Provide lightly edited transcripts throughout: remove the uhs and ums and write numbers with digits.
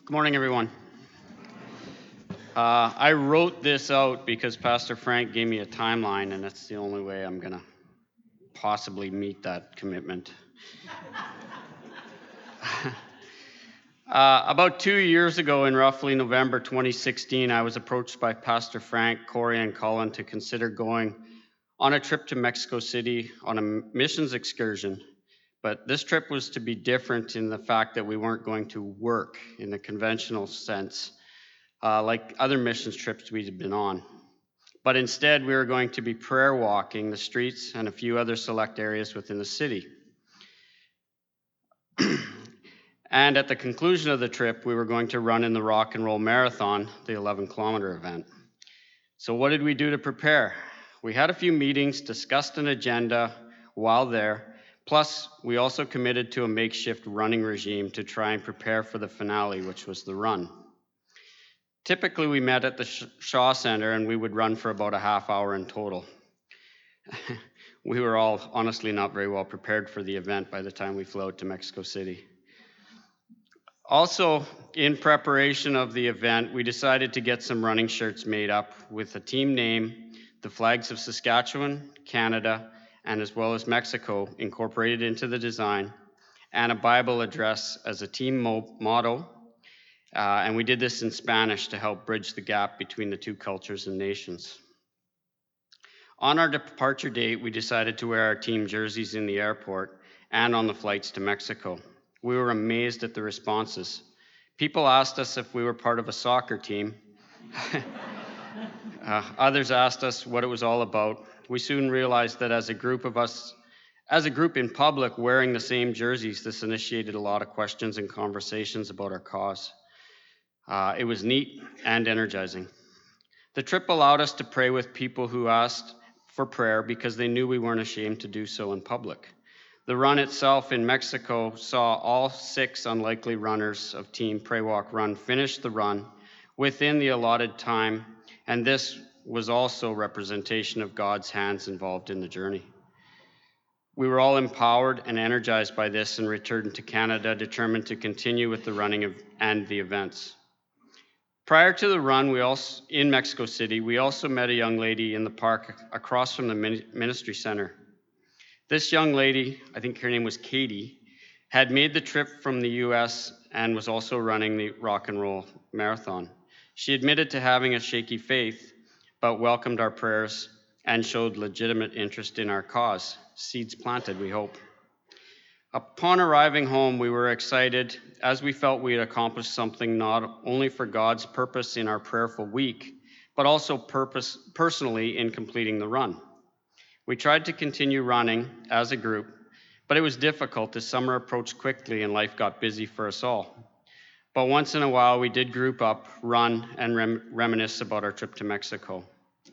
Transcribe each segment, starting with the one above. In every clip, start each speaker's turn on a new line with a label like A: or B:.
A: Good morning, everyone. I wrote this out because Pastor Frank gave me a timeline, and that's the only way I'm going to possibly meet that commitment. About 2 years ago, in roughly November 2016, I was approached by Pastor Frank, Corey, and Colin to consider going on a trip to Mexico City on a missions excursion. But this trip was to be different in the fact that we weren't going to work in the conventional sense, like other missions trips we'd been on. But instead, we were going to be prayer walking the streets and a few other select areas within the city. And at the conclusion of the trip, we were going to run in the Rock and Roll Marathon, the 11-kilometer event. So what did we do to prepare? We had a few meetings, discussed an agenda while there, plus we also committed to a makeshift running regime to try and prepare for the finale, which was the run. Typically, we met at the Shaw Center and we would run for about a half hour in total. We were all honestly not very well prepared for the event by the time we flew out to Mexico City. Also, in preparation of the event, we decided to get some running shirts made up with a team name, the flags of Saskatchewan, Canada, and as well as Mexico incorporated into the design, and a Bible address as a team motto. And we did this in Spanish to help bridge the gap between the two cultures and nations. On our departure date, we decided to wear our team jerseys in the airport and on the flights to Mexico. We were amazed at the responses. People asked us if we were part of a soccer team. Others asked us what it was all about. We soon realized that as a group in public wearing the same jerseys, this initiated a lot of questions and conversations about our cause. It was neat and energizing. The trip allowed us to pray with people who asked for prayer because they knew we weren't ashamed to do so in public. The run itself in Mexico saw all 6 unlikely runners of Team Pray Walk Run finish the run within the allotted time, and this was also representation of God's hands involved in the journey. We were all empowered and energized by this and returned to Canada, determined to continue with the running and the events. Prior to the run, in Mexico City, we also met a young lady in the park across from the ministry center. This young lady, I think her name was Katie, had made the trip from the US and was also running the Rock and Roll Marathon. She admitted to having a shaky faith, but welcomed our prayers and showed legitimate interest in our cause. Seeds planted, we hope. Upon arriving home, we were excited as we felt we had accomplished something not only for God's purpose in our prayerful week, but also personally in completing the run. We tried to continue running as a group, but it was difficult as summer approached quickly and life got busy for us all. But once in a while, we did group up, run, and reminisce about our trip to Mexico.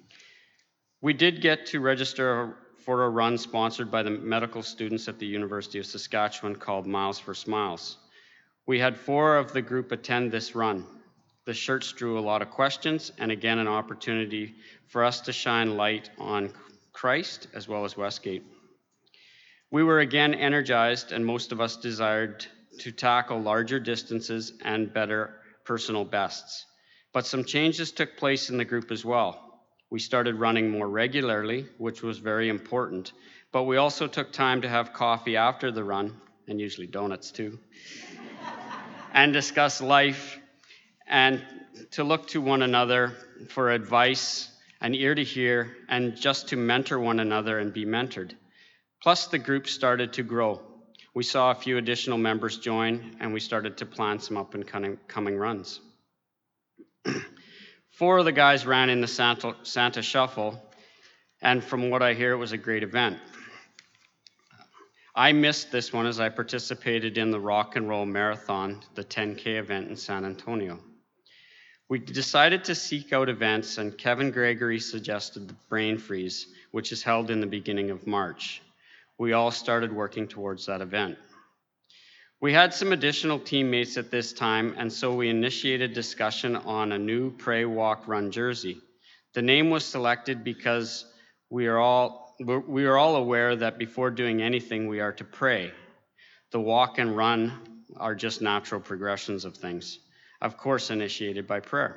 A: We did get to register for a run sponsored by the medical students at the University of Saskatchewan called Miles for Smiles. We had 4 of the group attend this run. The shirts drew a lot of questions and again an opportunity for us to shine light on Christ as well as Westgate. We were again energized and most of us desired to tackle larger distances and better personal bests. But some changes took place in the group as well. We started running more regularly, which was very important, but we also took time to have coffee after the run, and usually donuts too, and discuss life and to look to one another for advice, an ear to hear, and just to mentor one another and be mentored. Plus, the group started to grow. We saw a few additional members join, and we started to plan some up-and-coming runs. 4 of the guys ran in the Santa Shuffle, and from what I hear, it was a great event. I missed this one as I participated in the Rock and Roll Marathon, the 10K event in San Antonio. We decided to seek out events, and Kevin Gregory suggested the Brain Freeze, which is held in the beginning of March. We all started working towards that event. We had some additional teammates at this time, and so we initiated discussion on a new Pray Walk Run jersey. The name was selected because we are all aware that before doing anything, we are to pray. The walk and run are just natural progressions of things. of course initiated by prayer.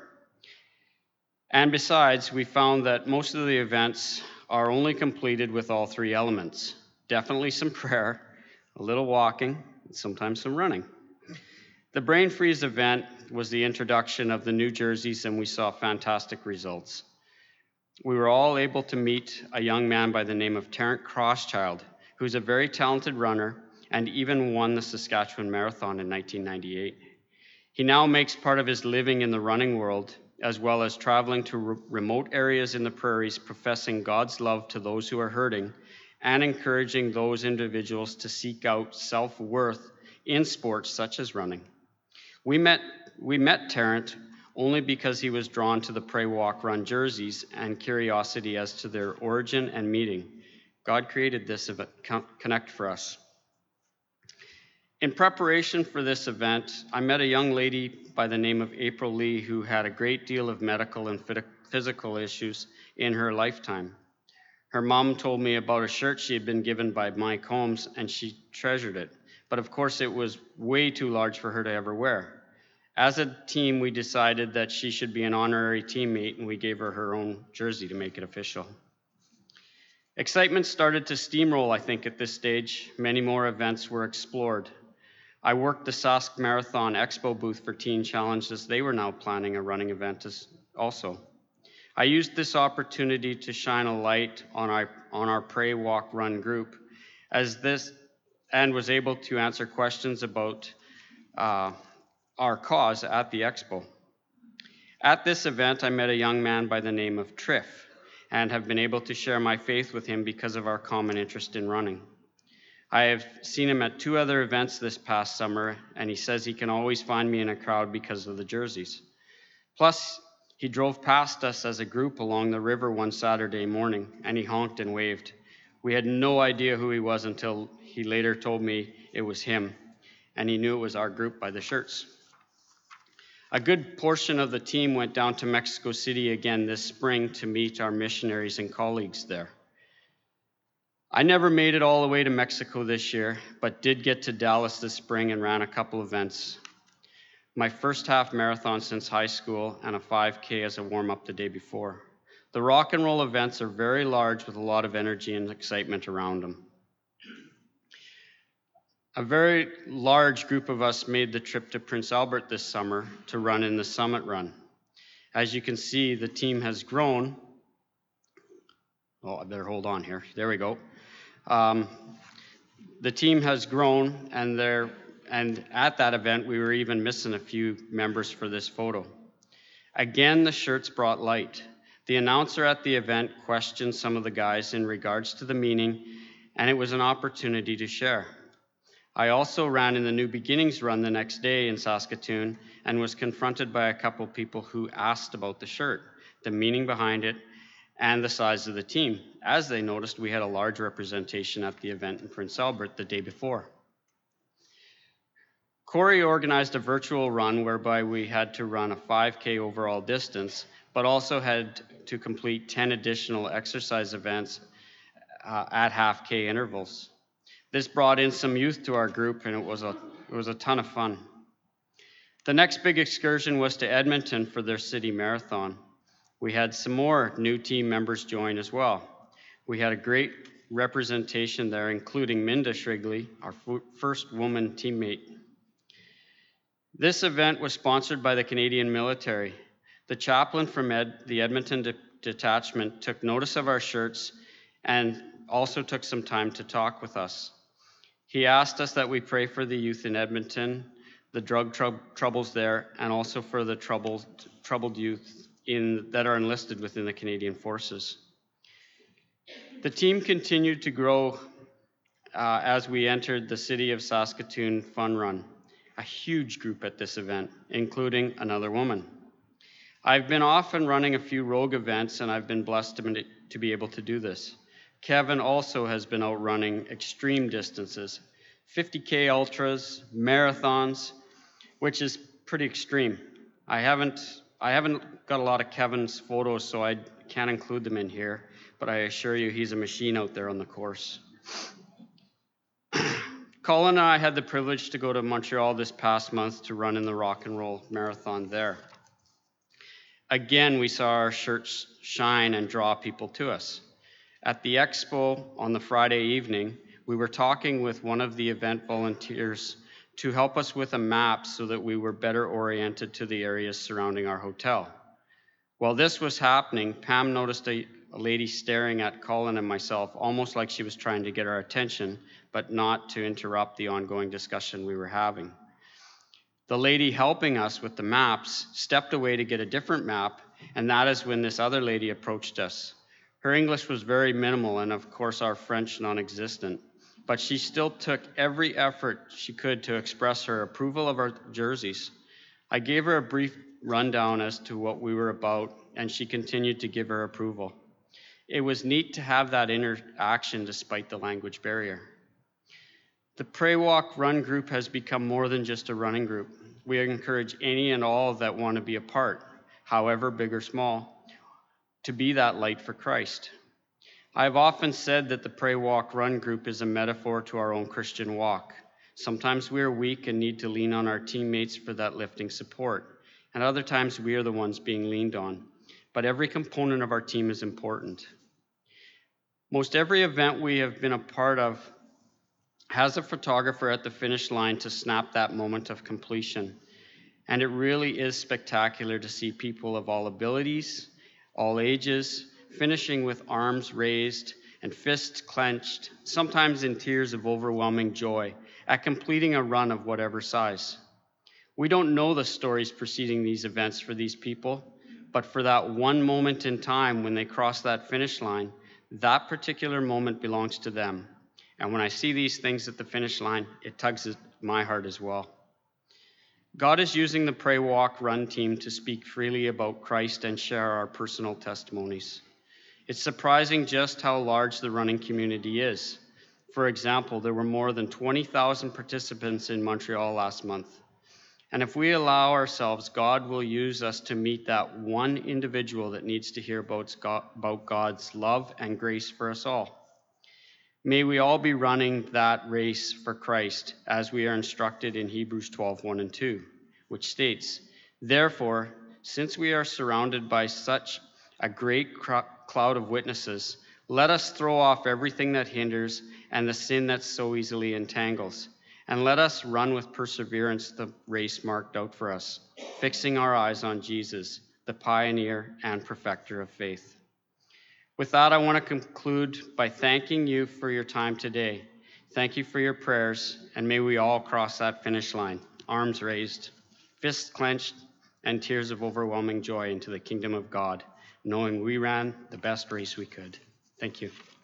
A: And besides, we found that most of the events are only completed with all three elements. Definitely some prayer, a little walking, and sometimes some running. The Brain Freeze event was the introduction of the new jerseys, and we saw fantastic results. We were all able to meet a young man by the name of Terrence Crosschild, who's a very talented runner and even won the Saskatchewan Marathon in 1998. He now makes part of his living in the running world, as well as traveling to remote areas in the prairies, professing God's love to those who are hurting and encouraging those individuals to seek out self-worth in sports such as running. We met Terrence only because he was drawn to the Pray Walk Run jerseys and curiosity as to their origin and meaning. God created this connect for us. In preparation for this event, I met a young lady by the name of April Lee who had a great deal of medical and physical issues in her lifetime. Her mom told me about a shirt she had been given by Mike Holmes, and she treasured it. But of course, it was way too large for her to ever wear. As a team, we decided that she should be an honorary teammate, and we gave her her own jersey to make it official. Excitement started to steamroll, I think, at this stage. Many more events were explored. I worked the Sask Marathon Expo booth for Teen Challenge, as they were now planning a running event also. I used this opportunity to shine a light on our Pray Walk Run group and was able to answer questions about our cause at the Expo. At this event, I met a young man by the name of Triff and have been able to share my faith with him because of our common interest in running. I have seen him at 2 other events this past summer, and he says he can always find me in a crowd because of the jerseys. Plus, he drove past us as a group along the river one Saturday morning, and he honked and waved. We had no idea who he was until he later told me it was him, and he knew it was our group by the shirts. A good portion of the team went down to Mexico City again this spring to meet our missionaries and colleagues there. I never made it all the way to Mexico this year, but did get to Dallas this spring and ran a couple events. My first half marathon since high school and a 5K as a warm-up the day before. The rock and roll events are very large with a lot of energy and excitement around them. A very large group of us made the trip to Prince Albert this summer to run in the Summit Run. As you can see, the team has grown. Oh, I better hold on here. There we go. The team has grown, and at that event, we were even missing a few members for this photo. Again, the shirts brought light. The announcer at the event questioned some of the guys in regards to the meaning, and it was an opportunity to share. I also ran in the New Beginnings Run the next day in Saskatoon and was confronted by a couple people who asked about the shirt, the meaning behind it, and the size of the team, as they noticed we had a large representation at the event in Prince Albert the day before. Corey organized a virtual run whereby we had to run a 5K overall distance, but also had to complete 10 additional exercise events at half-K intervals. This brought in some youth to our group, and it was a ton of fun. The next big excursion was to Edmonton for their city marathon. We had some more new team members join as well. We had a great representation there, including Minda Shrigley, our first woman teammate. This event was sponsored by the Canadian military. The chaplain from the Edmonton detachment took notice of our shirts and also took some time to talk with us. He asked us that we pray for the youth in Edmonton, the drug troubles there, and also for the troubled youth that are enlisted within the Canadian Forces. The team continued to grow as we entered the City of Saskatoon Fun Run, a huge group at this event, including another woman. I've been off and running a few rogue events, and I've been blessed to be able to do this. Kevin also has been out running extreme distances, 50K ultras, marathons, which is pretty extreme. I haven't got a lot of Kevin's photos, so I can't include them in here, but I assure you he's a machine out there on the course. Colin and I had the privilege to go to Montreal this past month to run in the Rock and Roll Marathon there. Again, we saw our shirts shine and draw people to us. At the expo on the Friday evening, we were talking with one of the event volunteers to help us with a map so that we were better oriented to the areas surrounding our hotel. While this was happening, Pam noticed a lady staring at Colin and myself, almost like she was trying to get our attention, but not to interrupt the ongoing discussion we were having. The lady helping us with the maps stepped away to get a different map, and that is when this other lady approached us. Her English was very minimal, and of course our French non-existent, but she still took every effort she could to express her approval of our jerseys. I gave her a brief rundown as to what we were about, and she continued to give her approval. It was neat to have that interaction despite the language barrier. The Pray Walk Run group has become more than just a running group. We encourage any and all that want to be a part, however big or small, to be that light for Christ. I've often said that the Pray Walk Run group is a metaphor to our own Christian walk. Sometimes we are weak and need to lean on our teammates for that lifting support, and other times we are the ones being leaned on. But every component of our team is important. Most every event we have been a part of has a photographer at the finish line to snap that moment of completion. And it really is spectacular to see people of all abilities, all ages, finishing with arms raised and fists clenched, sometimes in tears of overwhelming joy, at completing a run of whatever size. We don't know the stories preceding these events for these people, but for that one moment in time when they cross that finish line, that particular moment belongs to them. And when I see these things at the finish line, it tugs at my heart as well. God is using the Pray Walk Run team to speak freely about Christ and share our personal testimonies. It's surprising just how large the running community is. For example, there were more than 20,000 participants in Montreal last month. And if we allow ourselves, God will use us to meet that one individual that needs to hear about God's love and grace for us all. May we all be running that race for Christ as we are instructed in Hebrews 12:1 and 2, which states, "Therefore, since we are surrounded by such a great cloud of witnesses, let us throw off everything that hinders and the sin that so easily entangles, and let us run with perseverance the race marked out for us, fixing our eyes on Jesus, the pioneer and perfecter of faith." With that, I want to conclude by thanking you for your time today. Thank you for your prayers, and may we all cross that finish line, arms raised, fists clenched, and tears of overwhelming joy into the kingdom of God, knowing we ran the best race we could. Thank you.